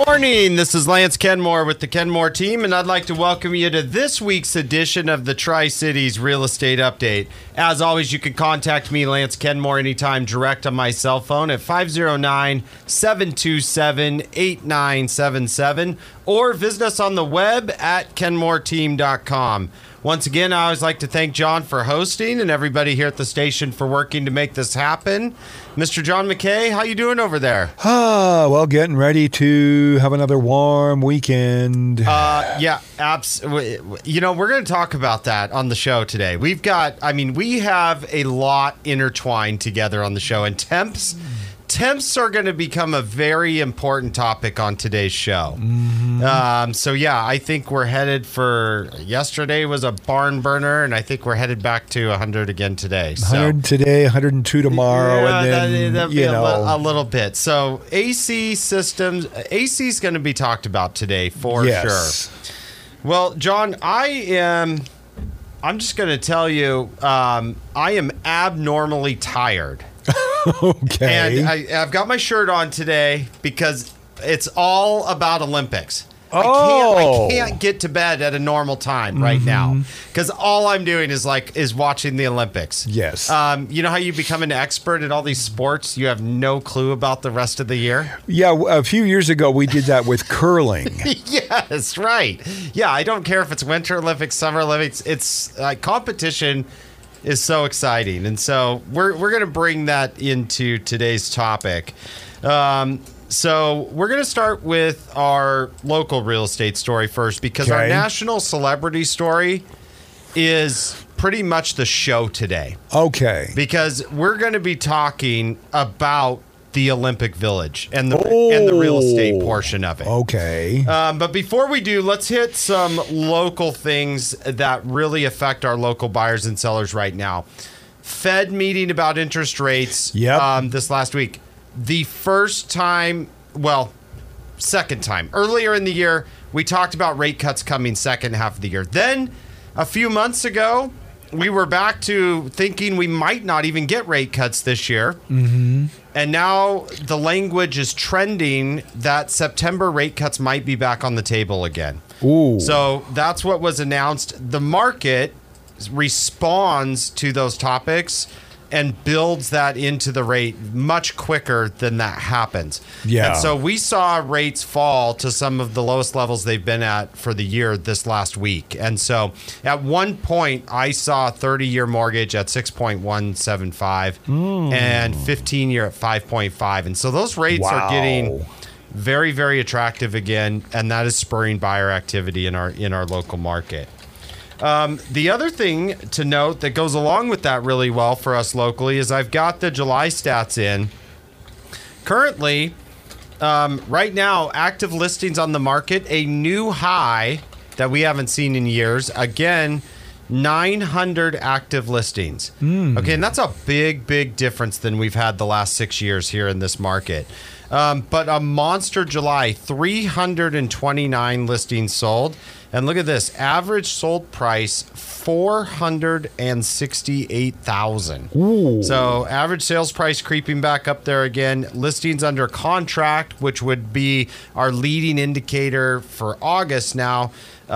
Morning, this is Lance Kenmore with the Kenmore team, and I'd like to welcome you to this week's edition of the Tri-Cities Real Estate Update. As always, you can contact me, Lance Kenmore, anytime direct on my cell phone at 509-727-8977 or visit us on the web at kenmoreteam.com. Once again, I always like to thank John for hosting and everybody here at the station for working to make this happen. Mr. John McKay, how you doing over there? Well, getting ready to have another warm weekend. Yeah, absolutely. You know, we're going to talk about that on the show today. We have a lot intertwined together on the show, and temps are going to become a very important topic on today's show. So yeah, I think we're headed for, yesterday was a barn burner, and I think we're headed back to 100 again today. 100 today, 102 tomorrow, and then, a little bit. So AC systems, AC is going to be talked about today for sure. Well, John, I'm just going to tell you, I am abnormally tired. Okay. And I've got my shirt on today because it's all about Olympics. I can't get to bed at a normal time right now because all I'm doing is watching the Olympics. Yes. You know how you become an expert at all these sports? You have no clue about the rest of the year? Yeah, a few years ago we did that with curling. Yes, right. Yeah, I don't care if it's Winter Olympics, Summer Olympics. It's competition is so exciting. And so we're going to bring that into today's topic. So we're going to start with our local real estate story first because our national celebrity story is pretty much the show today. Okay. Because we're going to be talking about the Olympic Village and the real estate portion of it. Okay. But before we do, let's hit some local things that really affect our local buyers and sellers right now. Fed meeting about interest rates this last week. The second time. Earlier in the year, we talked about rate cuts coming second half of the year. Then, a few months ago, we were back to thinking we might not even get rate cuts this year. And now the language is trending that September rate cuts might be back on the table again. So that's what was announced. The market responds to those topics and builds that into the rate much quicker than that happens. Yeah. And so we saw rates fall to some of the lowest levels they've been at for the year this last week. And so at one point, I saw a 30-year mortgage at 6.175 and 15-year at 5.5. And so those rates are getting very, very attractive again, and that is spurring buyer activity in our local market. The other thing to note that goes along with that really well for us locally is I've got the July stats in. Currently, right now, active listings on the market, a new high that we haven't seen in years. Again, 900 active listings. Okay, and that's a big, big difference than we've had the last 6 years here in this market. But a monster July, 329 listings sold. And look at this, average sold price, $468,000. So average sales price creeping back up there again. Listings under contract, which would be our leading indicator for August now,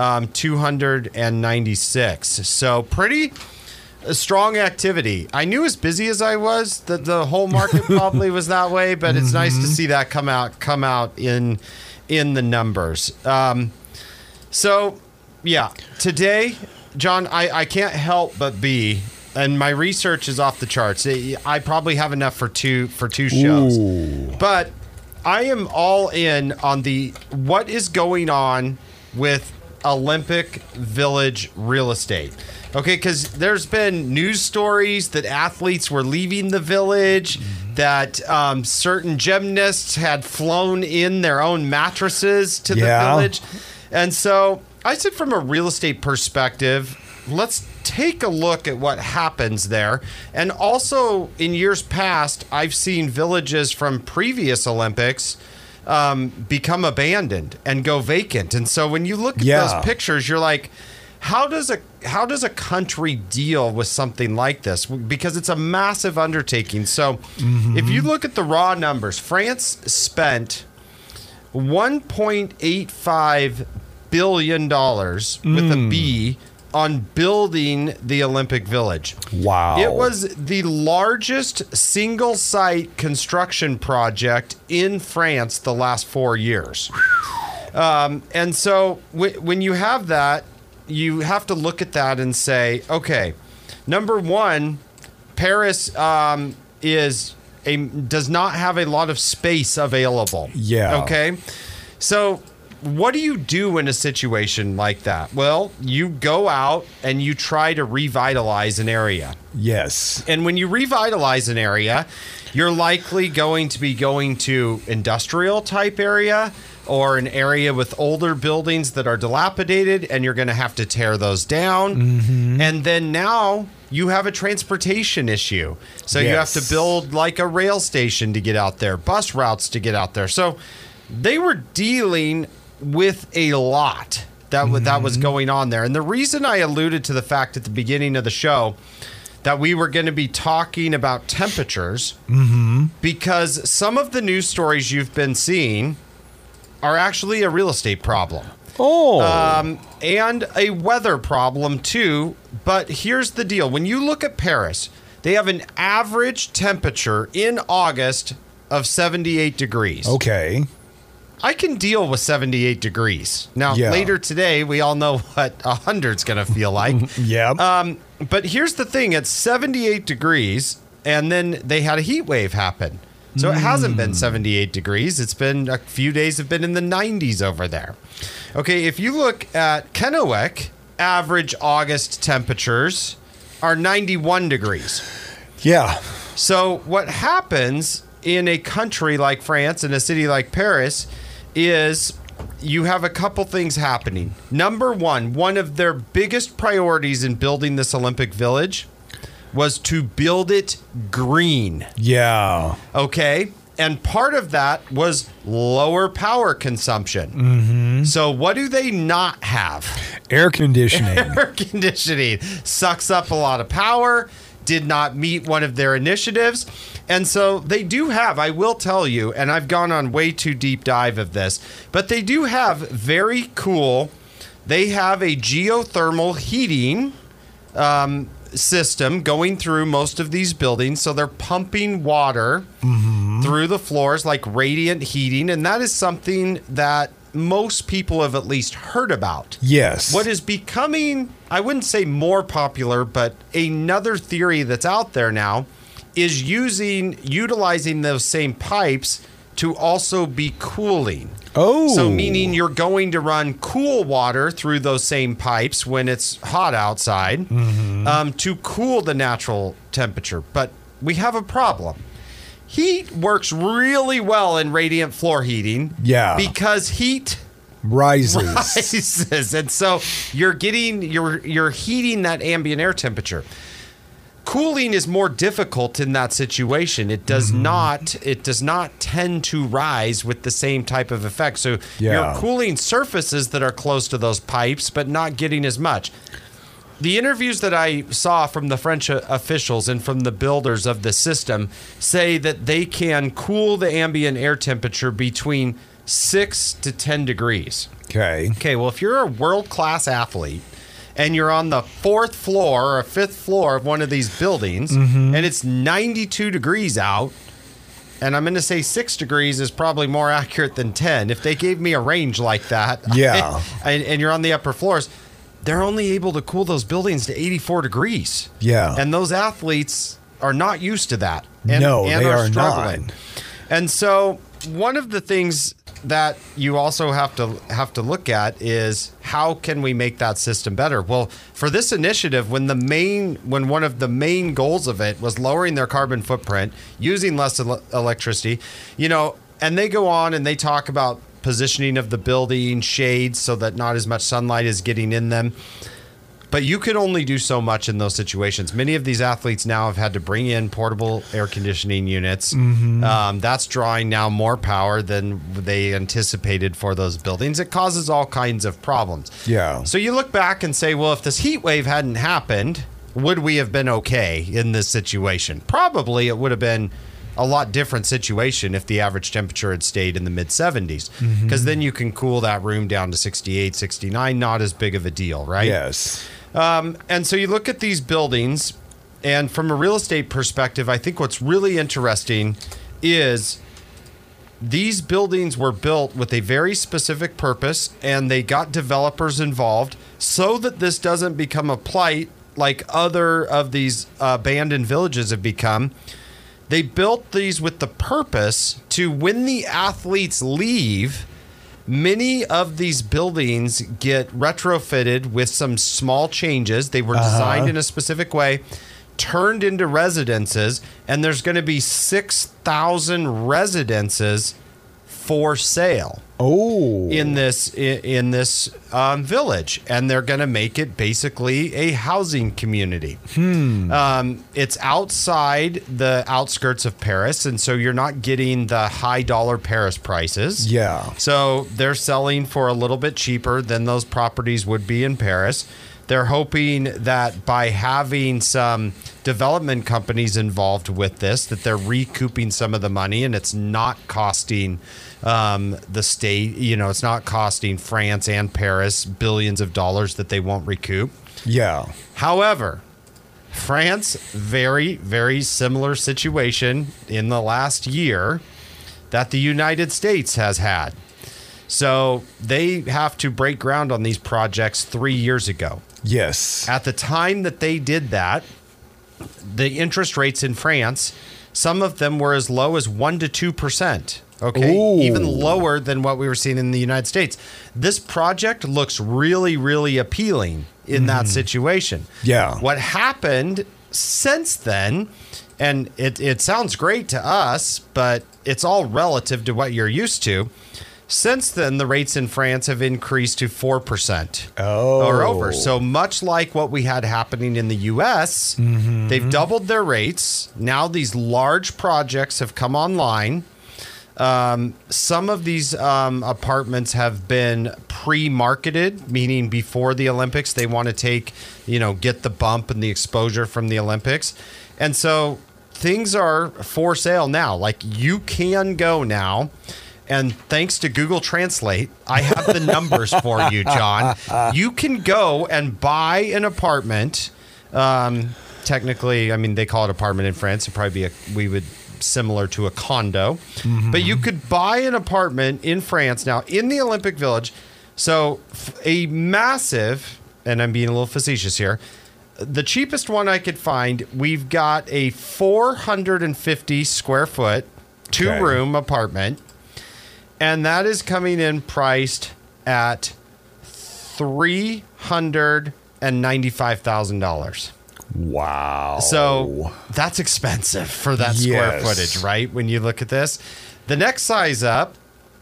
296. So pretty strong activity. I knew as busy as I was that the whole market probably was that way, but it's nice to see that come out in the numbers. So, yeah, today, John, I can't help but be, and my research is off the charts. I probably have enough for two shows. But I am all in on what is going on with Olympic Village real estate. Okay, because there's been news stories that athletes were leaving the village, that certain gymnasts had flown in their own mattresses to the village. And so I said, from a real estate perspective, let's take a look at what happens there. And also, in years past, I've seen villages from previous Olympics become abandoned and go vacant. And so when you look at those pictures, you're like, how does a country deal with something like this? Because it's a massive undertaking. So if you look at the raw numbers, France spent $1.85 billion with a B on building the Olympic Village. Wow. It was the largest single-site construction project in France the last 4 years. And so when you have that, you have to look at that and say, okay, number one, Paris does not have a lot of space available. Yeah. Okay. So what do you do in a situation like that? Well, you go out and you try to revitalize an area. Yes. And when you revitalize an area, you're likely going to be going to industrial type area or an area with older buildings that are dilapidated, and you're going to have to tear those down. Mm-hmm. And then now you have a transportation issue. So you have to build like a rail station to get out there, bus routes to get out there. So they were dealing with a lot that was going on there. And the reason I alluded to the fact at the beginning of the show that we were going to be talking about temperatures, because some of the news stories you've been seeing are actually a real estate problem. Oh. And a weather problem too. But here's the deal. When you look at Paris, they have an average temperature in August of 78 degrees. Okay. I can deal with 78 degrees. Now, later today, we all know what 100's going to feel like. Yeah. But here's the thing. It's 78 degrees, and then they had a heat wave happen. So it hasn't been 78 degrees. It's been a few days have been in the 90s over there. Okay, if you look at Kennewick, average August temperatures are 91 degrees. Yeah. So what happens in a country like France, in a city like Paris, is you have a couple things happening. Number one of their biggest priorities in building this Olympic Village was to build it green. Yeah. Okay? And part of that was lower power consumption. So what do they not have? Air conditioning. Air conditioning sucks up a lot of power, did not meet one of their initiatives. And so they do have, I will tell you, and I've gone on way too deep dive of this, but they do have very cool, they have a geothermal heating system going through most of these buildings. So they're pumping water through the floors like radiant heating. And that is something that most people have at least heard about. Yes. What is becoming, I wouldn't say more popular, but another theory that's out there now is utilizing those same pipes to also be cooling. Oh. So meaning you're going to run cool water through those same pipes when it's hot outside to cool the natural temperature. But we have a problem. Heat works really well in radiant floor heating. Yeah. Because heat rises. And so you're heating that ambient air temperature. Cooling is more difficult in that situation. It does not tend to rise with the same type of effect. So you're cooling surfaces that are close to those pipes, but not getting as much. The interviews that I saw from the French officials and from the builders of the system say that they can cool the ambient air temperature between 6 to 10 degrees. Okay, well, if you're a world-class athlete and you're on the 4th floor or 5th floor of one of these buildings and it's 92 degrees out, and I'm going to say 6 degrees is probably more accurate than 10. If they gave me a range like that, and you're on the upper floors, they're only able to cool those buildings to 84 degrees. Yeah. And those athletes are not used to that. And they are struggling. not. And so one of the things that you also have to look at is how can we make that system better? Well, for this initiative, when one of the main goals of it was lowering their carbon footprint, using less electricity, and they go on and they talk about positioning of the building, shades so that not as much sunlight is getting in them. But you can only do so much in those situations. Many of these athletes now have had to bring in portable air conditioning units. That's drawing now more power than they anticipated for those buildings. It causes all kinds of problems. Yeah. So you look back and say, well, if this heat wave hadn't happened, would we have been okay in this situation? Probably it would have been a lot different situation if the average temperature had stayed in the mid 70s, because then you can cool that room down to 68, 69, not as big of a deal, right? Yes. And so you look at these buildings, and from a real estate perspective, I think what's really interesting is these buildings were built with a very specific purpose, and they got developers involved so that this doesn't become a plight like other of these abandoned villages have become. They built these with the purpose to, when the athletes leave, many of these buildings get retrofitted with some small changes. They were designed in a specific way, turned into residences, and there's going to be 6,000 residences for sale. In this village, and they're going to make it basically a housing community. It's outside the outskirts of Paris, and so you're not getting the high dollar Paris prices. Yeah. So they're selling for a little bit cheaper than those properties would be in Paris. They're hoping that by having some development companies involved with this, that they're recouping some of the money, and it's not costing the state, it's not costing France and Paris billions of dollars that they won't recoup. Yeah. However, France, very, very similar situation in the last year that the United States has had. So they have to break ground on these projects 3 years ago. Yes. At the time that they did that, the interest rates in France, some of them were as low as 1% to 2%. Okay. Ooh. Even lower than what we were seeing in the United States. This project looks really, really appealing in that situation. Yeah. What happened since then, and it sounds great to us, but it's all relative to what you're used to. Since then, the rates in France have increased to 4% or over. So much like what we had happening in the U.S., they've doubled their rates. Now these large projects have come online. Some of these apartments have been pre-marketed, meaning before the Olympics. They want to get the bump and the exposure from the Olympics. And so things are for sale now. Like, you can go now. And thanks to Google Translate, I have the numbers for you, John. You can go and buy an apartment. Technically, I mean, they call it apartment in France. It'd probably be similar to a condo. But you could buy an apartment in France now in the Olympic Village. So a massive, and I'm being a little facetious here, the cheapest one I could find, we've got a 450 square foot, 2-room apartment. And that is coming in priced at $395,000. Wow. So that's expensive for that square footage, right? When you look at this. The next size up,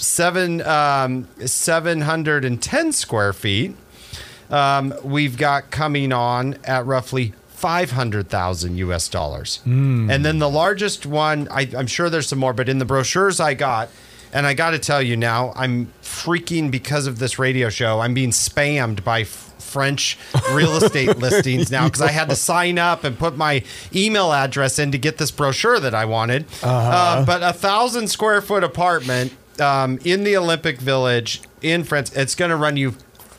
710 square feet, we've got coming on at roughly $500,000 US dollars. And then the largest one, I'm sure there's some more, but in the brochures I got, and I got to tell you now, I'm freaking, because of this radio show, I'm being spammed by French real estate listings now, because I had to sign up and put my email address in to get this brochure that I wanted. But 1,000 square foot apartment in the Olympic Village in France, it's going to run you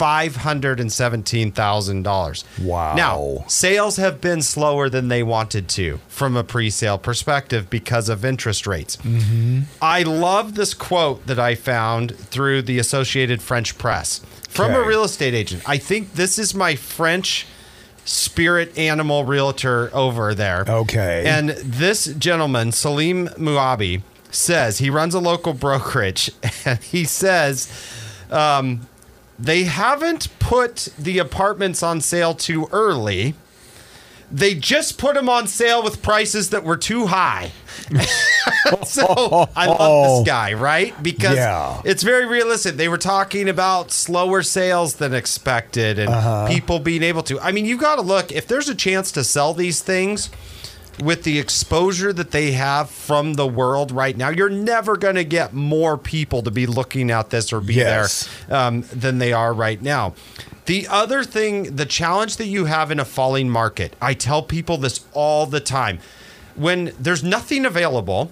$517,000. Wow. Now, sales have been slower than they wanted to from a pre-sale perspective because of interest rates. I love this quote that I found through the Associated French Press from a real estate agent. I think this is my French spirit animal realtor over there. Okay. And this gentleman, Salim Muabi, says, he runs a local brokerage, and he says, they haven't put the apartments on sale too early. They just put them on sale with prices that were too high. So I love this guy, right? Because it's very realistic. They were talking about slower sales than expected and people being able to. I mean, you've got to look, if there's a chance to sell these things with the exposure that they have from the world right now, you're never going to get more people to be looking at this or be there than they are right now. The other thing, the challenge that you have in a falling market, I tell people this all the time. When there's nothing available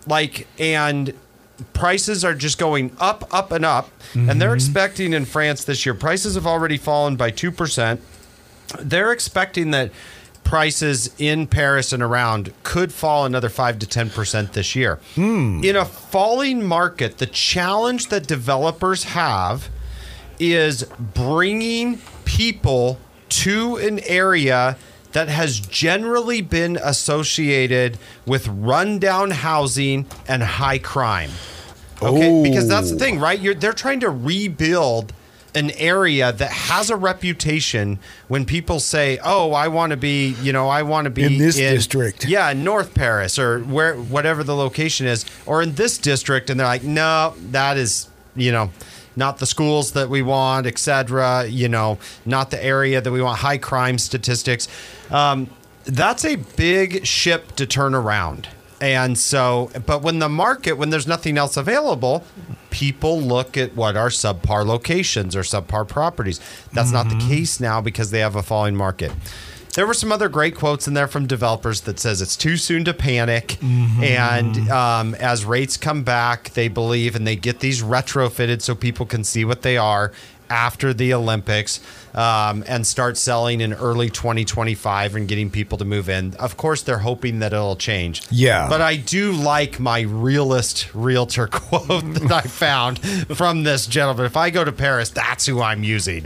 And prices are just going up, and up. And they're expecting in France this year, prices have already fallen by 2%. They're expecting that prices in Paris and around could fall another 5 to 10% this year. In a falling market, the challenge that developers have is bringing people to an area that has generally been associated with rundown housing and high crime. Okay, because that's the thing, right? They're trying to rebuild an area that has a reputation when people say, "Oh, I want to be in this district." Yeah, in North Paris or whatever the location is, or in this district, and they're like, "No, that is, not the schools that we want, etc. Not the area that we want. High crime statistics." That's a big ship to turn around. And so, but when there's nothing else available, people look at what are subpar locations or subpar properties. That's not the case now because they have a falling market. There were some other great quotes in there from developers that says it's too soon to panic. And as rates come back, they believe, and they get these retrofitted so people can see what they are after the Olympics, and start selling in early 2025 and getting people to move in. Of course, they're hoping that it'll change. Yeah. But I do like my realtor quote that I found from this gentleman. If I go to Paris, that's who I'm using.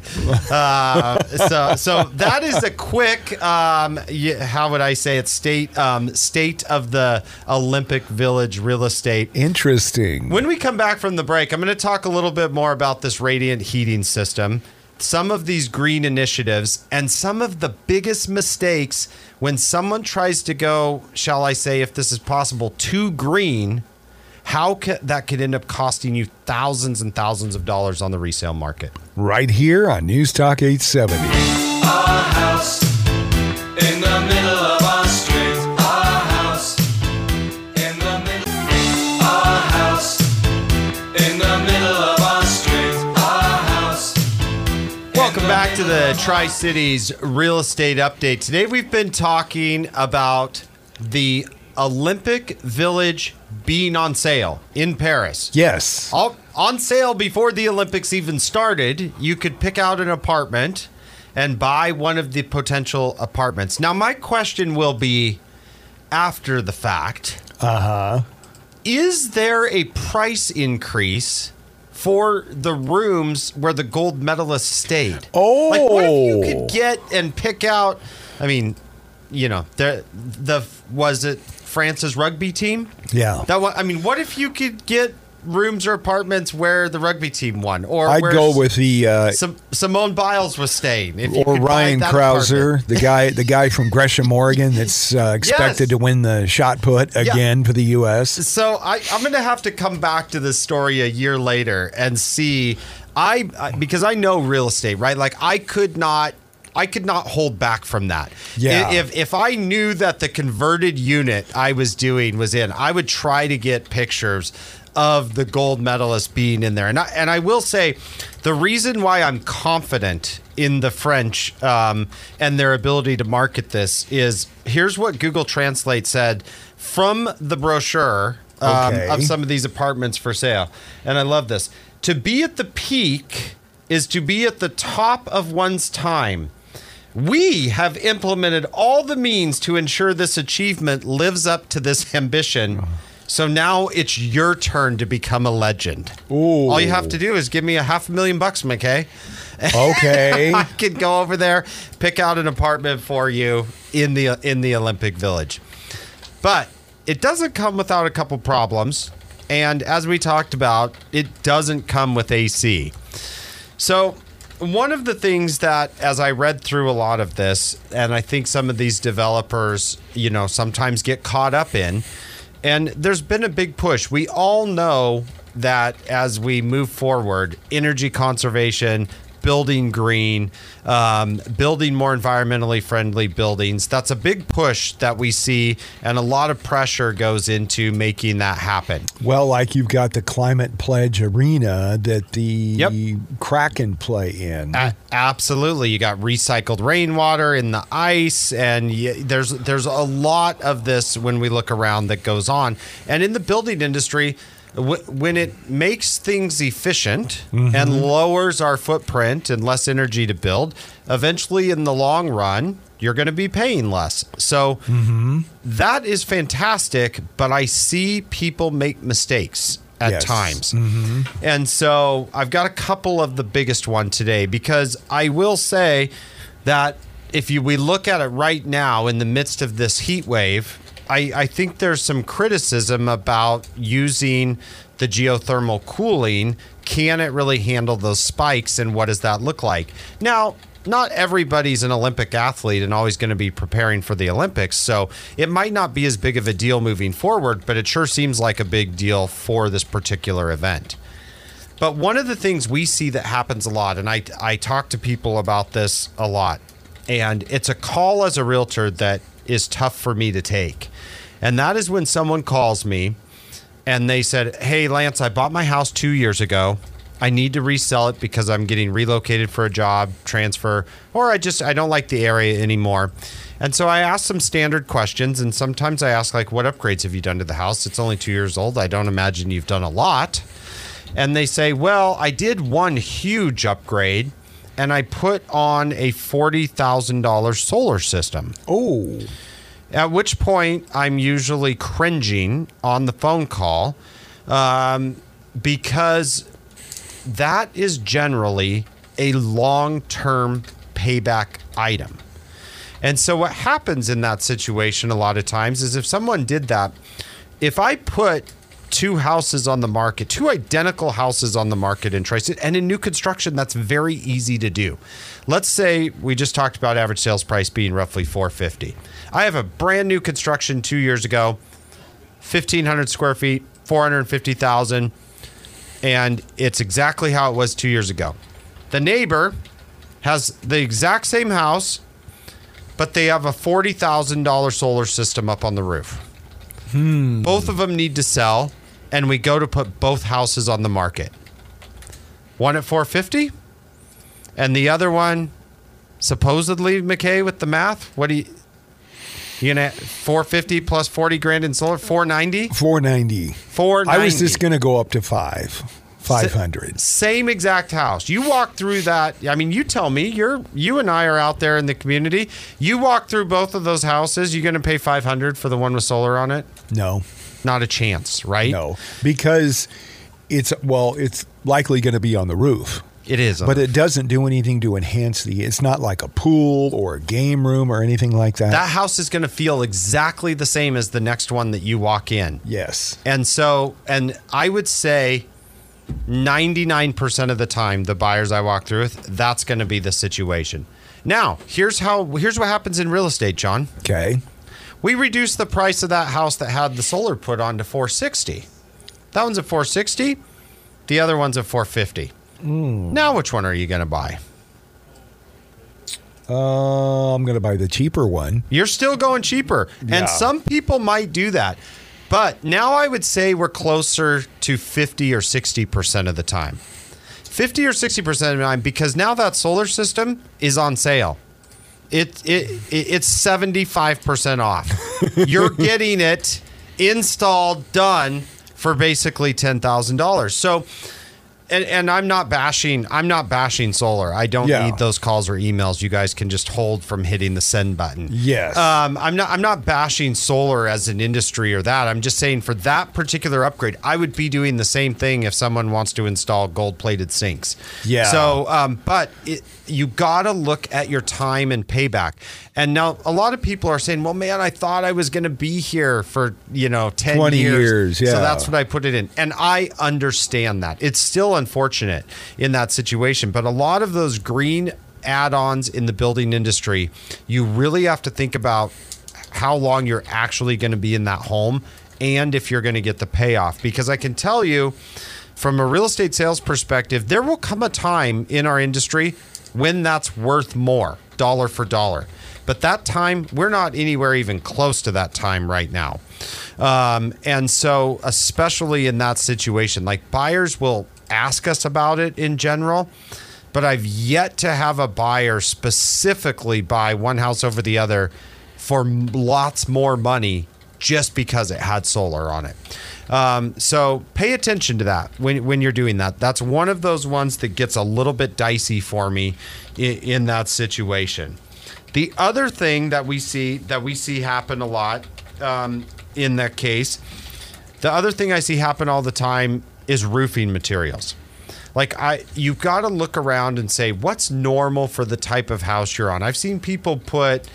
So that is a quick, how would I say it, state of the Olympic Village real estate. Interesting. When we come back from the break, I'm going to talk a little bit more about this radiant heating system, some of these green initiatives, and some of the biggest mistakes when someone tries to go, shall I say, if this is possible, too green, how that could end up costing you thousands and thousands of dollars on the resale market. Right here on News Talk 870. Our house in the middle of our street. Our house in the middle. Our house in the middle of our street. Our house. Welcome back to the Tri-Cities Real Estate Update. Today we've been talking about the Olympic Village being on sale in Paris. Yes. On sale before the Olympics even started. You could pick out an apartment and buy one of the potential apartments. Now, my question will be, after the fact, is there a price increase for the rooms where the gold medalists stayed? Oh. Like, what if you could get and pick out, I mean, was it France's rugby team? Yeah. What if you could get rooms or apartments where the rugby team won? Or I'd where go with the Simone Biles was staying. If you or could buy Ryan that Krauser, apartment. the guy from Gresham, Oregon, that's expected to win the shot put again for the U.S. So I'm going to have to come back to this story a year later and see. Because I know real estate, right? Like I could not hold back from that. Yeah. If I knew that the converted unit I was doing was in, I would try to get pictures of the gold medalist being in there. And I will say, the reason why I'm confident in the French and their ability to market this is, here's what Google Translate said from the brochure of some of these apartments for sale. And I love this. To be at the peak is to be at the top of one's time. We have implemented all the means to ensure this achievement lives up to this ambition. So now it's your turn to become a legend. Ooh. All you have to do is give me $500,000, McKay. Okay. I could go over there, pick out an apartment for you in the Olympic Village. But it doesn't come without a couple problems. And as we talked about, it doesn't come with AC. So one of the things that, as I read through a lot of this, and I think some of these developers, sometimes get caught up in, and there's been a big push. We all know that as we move forward, energy conservation, building green, building more environmentally friendly buildings. That's a big push that we see, and a lot of pressure goes into making that happen. Well, like you've got the Climate Pledge Arena that the Kraken play in. Absolutely. You got recycled rainwater in the ice, and there's a lot of this when we look around that goes on. And in the building industry, when it makes things efficient and lowers our footprint and less energy to build, eventually in the long run, you're going to be paying less. So that is fantastic, but I see people make mistakes at times. And so I've got a couple of the biggest one today, because I will say that if we look at it right now in the midst of this heat wave, I think there's some criticism about using the geothermal cooling. Can it really handle those spikes, and what does that look like? Now, not everybody's an Olympic athlete and always going to be preparing for the Olympics, so it might not be as big of a deal moving forward, but it sure seems like a big deal for this particular event. But one of the things we see that happens a lot, and I talk to people about this a lot, and it's a call as a realtor that is tough for me to take. And that is when someone calls me and they said, "Hey, Lance, I bought my house 2 years ago. I need to resell it because I'm getting relocated for a job, transfer, or I don't like the area anymore." And so I ask some standard questions, and sometimes I ask, like, what upgrades have you done to the house? It's only 2 years old. I don't imagine you've done a lot. And they say, well, I did one huge upgrade, and I put on a $40,000 solar system. Oh. At which point I'm usually cringing on the phone call, because that is generally a long-term payback item. And so what happens in that situation a lot of times is if someone did that, if I put two houses on the market, two identical houses on the market in Tri-City, and in new construction, that's very easy to do. Let's say we just talked about average sales price being roughly $450,000. I have a brand new construction 2 years ago, 1,500 square feet, $450,000, and it's exactly how it was 2 years ago. The neighbor has the exact same house, but they have a $40,000 solar system up on the roof. Both of them need to sell, and we go to put both houses on the market. One at $450,000, and the other one, supposedly, McKay, with the math, what do you gonna $450,000 plus $40,000 in solar? $490,000. $490,000. I was just gonna go up to $500,000. Same exact house. You walk through that. I mean, you tell me. You and I are out there in the community. You walk through both of those houses. You're going to pay $500 for the one with solar on it? No, not a chance, right? No, because it's likely going to be on the roof. It is, but it doesn't do anything to enhance it's not like a pool or a game room or anything like that. That house is going to feel exactly the same as the next one that you walk in. Yes. And I would say 99% of the time, the buyers I walk through with, that's going to be the situation. Now, here's what happens in real estate, John. Okay. We reduced the price of that house that had the solar put on to $460,000. That one's at $460,000. The other one's at $450,000. Now, which one are you going to buy? I'm going to buy the cheaper one. You're still going cheaper. Yeah. And some people might do that. But now I would say we're closer to 50 or 60% of the time. 50 or 60% of the time, because now that solar system is on sale. It's 75% off. You're getting it installed, done for basically $10,000. So, and I'm not bashing solar. I don't need those calls or emails. You guys can just hold from hitting the send button. Yes. I'm not bashing solar as an industry or that. I'm just saying for that particular upgrade, I would be doing the same thing if someone wants to install gold-plated sinks. Yeah. So, but you got to look at your time and payback. And now a lot of people are saying, well, man, I thought I was going to be here for, 10 20 years. Yeah. So that's what I put it in. And I understand that. It's still unfortunate in that situation. But a lot of those green add-ons in the building industry, you really have to think about how long you're actually going to be in that home and if you're going to get the payoff. Because I can tell you, from a real estate sales perspective, there will come a time in our industry when that's worth more, dollar for dollar. But that time, we're not anywhere even close to that time right now. And so, especially in that situation, like buyers will ask us about it in general, but I've yet to have a buyer specifically buy one house over the other for lots more money just because it had solar on it. So pay attention to that when you're doing that. That's one of those ones that gets a little bit dicey for me in that situation. The other thing that we see happen a lot in that case, the other thing I see happen all the time is roofing materials. Like you've got to look around and say, what's normal for the type of house you're on? I've seen people put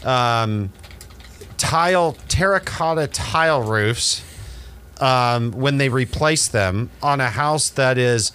terracotta tile roofs when they replace them on a house that is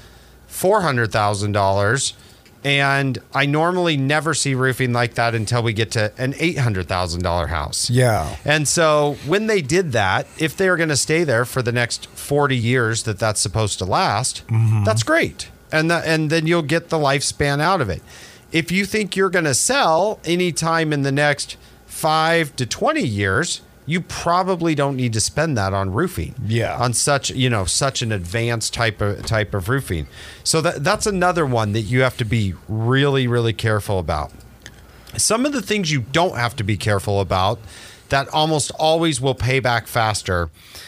$400,000. And I normally never see roofing like that until we get to an $800,000 house. Yeah. And so when they did that, if they're going to stay there for the next 40 years that's supposed to last, that's great. And then you'll get the lifespan out of it. If you think you're going to sell anytime in the next 5 to 20 years, you probably don't need to spend that on roofing. Yeah. On such an advanced type of roofing. So that's another one that you have to be really, really careful about. Some of the things you don't have to be careful about that almost always will pay back faster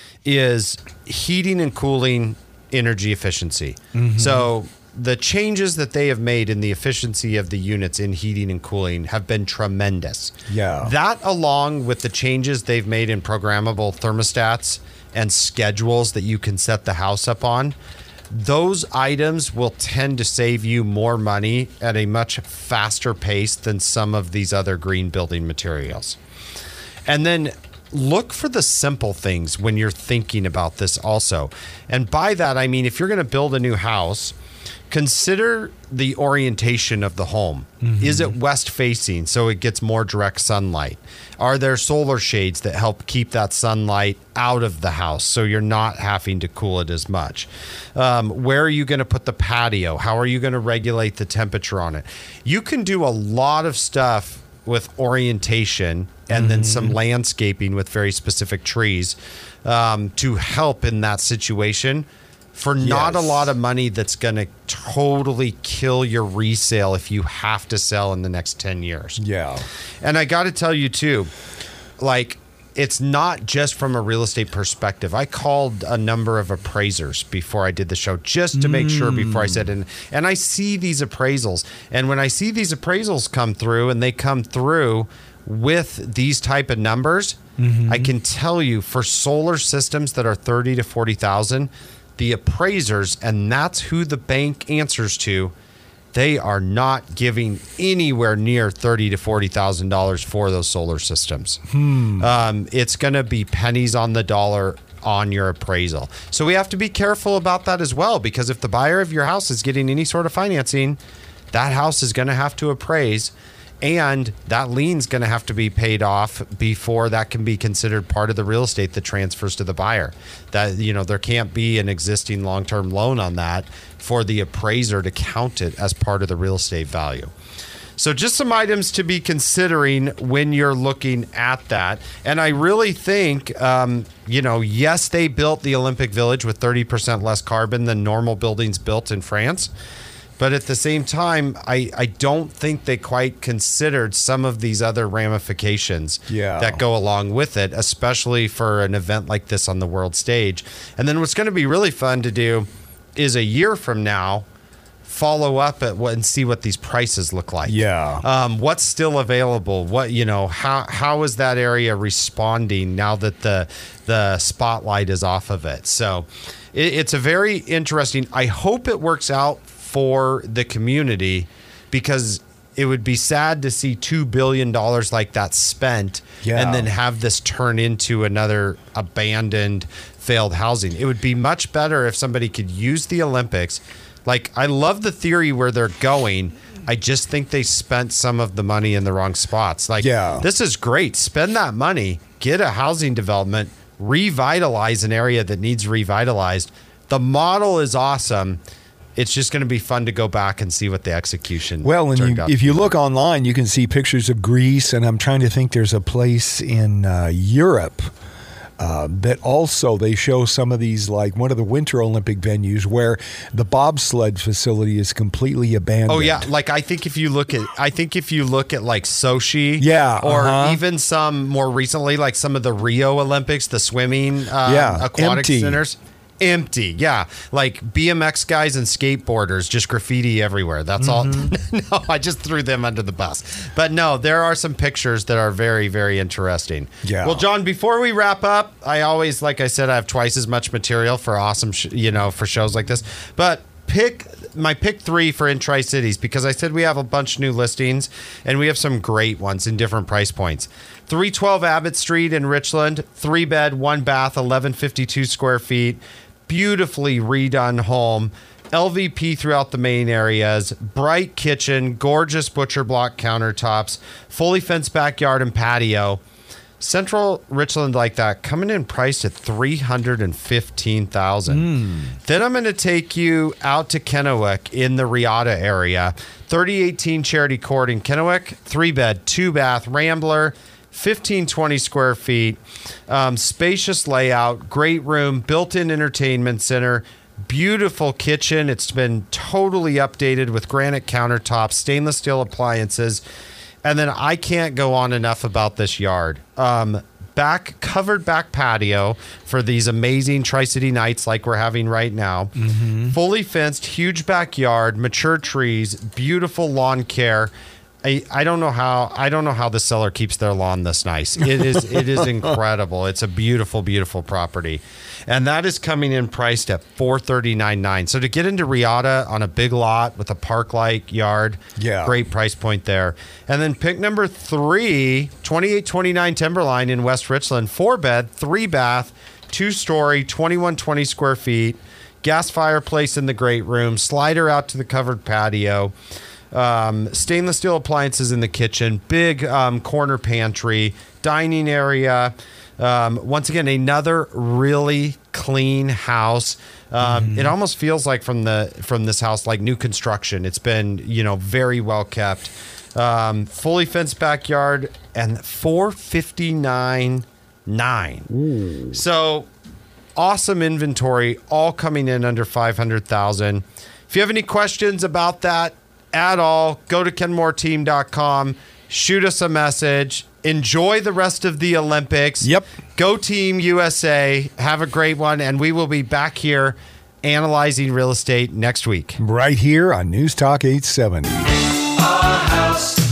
is heating and cooling energy efficiency. So the changes that they have made in the efficiency of the units in heating and cooling have been tremendous. Yeah. That, along with the changes they've made in programmable thermostats and schedules that you can set the house up on, those items will tend to save you more money at a much faster pace than some of these other green building materials. And then look for the simple things when you're thinking about this also. And by that, I mean, if you're going to build a new house, consider the orientation of the home. Is it west facing so it gets more direct sunlight? Are there solar shades that help keep that sunlight out of the house so you're not having to cool it as much? Where are you going to put the patio? How are you going to regulate the temperature on it? You can do a lot of stuff with orientation and then some landscaping with very specific trees to help in that situation for not a lot of money that's going to totally kill your resale if you have to sell in the next 10 years. Yeah. And I got to tell you too, like, it's not just from a real estate perspective. I called a number of appraisers before I did the show just to make sure before I said it. And I see these appraisals. And when I see these appraisals come through and they come through with these type of numbers, I can tell you for solar systems that are 30 to 40,000, the appraisers, and that's who the bank answers to, they are not giving anywhere near $30,000 to $40,000 for those solar systems. It's going to be pennies on the dollar on your appraisal. So we have to be careful about that as well, because if the buyer of your house is getting any sort of financing, that house is going to have to appraise, and that lien's going to have to be paid off before that can be considered part of the real estate that transfers to the buyer. That, there can't be an existing long-term loan on that for the appraiser to count it as part of the real estate value. So just some items to be considering when you're looking at that. And I really think, yes, they built the Olympic Village with 30% less carbon than normal buildings built in France. But at the same time, I don't think they quite considered some of these other ramifications that go along with it, especially for an event like this on the world stage. And then what's going to be really fun to do is a year from now, follow up at what and see what these prices look like. Yeah. What's still available? What, how is that area responding now that the spotlight is off of it? So it's a very interesting, I hope it works out for the community, because it would be sad to see $2 billion like that spent and then have this turn into another abandoned, failed housing. It would be much better if somebody could use the Olympics. Like, I love the theory where they're going. I just think they spent some of the money in the wrong spots. Like, this is great. Spend that money, get a housing development, revitalize an area that needs revitalized. The model is awesome. It's just going to be fun to go back and see what the execution. Well, and turned out if to you be. look online, you can see pictures of Greece, and I'm trying to think. There's a place in Europe that also they show some of these, like one of the Winter Olympic venues where the bobsled facility is completely abandoned. Oh yeah, like I think if you look at like Sochi, Yeah, or even some more recently, like some of the Rio Olympics, the swimming aquatic empty. centers. Empty, yeah. Like BMX guys and skateboarders, just graffiti everywhere. That's all. No, I just threw them under the bus. But no, there are some pictures that are very, very interesting. Yeah. Well, John, before we wrap up, I always, like I said, I have twice as much material for awesome, for shows like this. But pick 3 for in Tri-Cities, because I said we have a bunch of new listings and we have some great ones in different price points. 312 Abbott Street in Richland, 3-bed, 1-bath, 1152 square feet. Beautifully redone home, LVP throughout the main areas, bright kitchen, gorgeous butcher block countertops, fully fenced backyard and patio. Central Richland like that, coming in priced at $315,000. Then I'm going to take you out to Kennewick in the Riata area. 3018 Charity Court in Kennewick, 3-bed, 2-bath, Rambler. 1520 square feet, spacious layout, great room, built-in entertainment center, beautiful kitchen. It's been totally updated with granite countertops, stainless steel appliances. And then I can't go on enough about this yard. Covered back patio for these amazing Tri-City nights like we're having right now. Fully fenced, huge backyard, mature trees, beautiful lawn care. I don't know how the seller keeps their lawn this nice. It is incredible. It's a beautiful, beautiful property. And that is coming in priced at $439,900. So to get into Riata on a big lot with a park-like yard, great price point there. And then pick number 3, 2829 Timberline in West Richland, 4-bed, 3-bath, 2-story, 2120 square feet, gas fireplace in the great room, slider out to the covered patio. Stainless steel appliances in the kitchen, big corner pantry, dining area. Once again, another really clean house. It almost feels like from this house like new construction. It's been very well kept. Fully fenced backyard, and $459,900. So awesome inventory, all coming in under $500,000. If you have any questions about that at all, go to kenmoreteam.com, shoot us a message. Enjoy the rest of the Olympics. Yep. Go Team USA. Have a great one, and we will be back here analyzing real estate next week. Right here on News Talk 870. Our house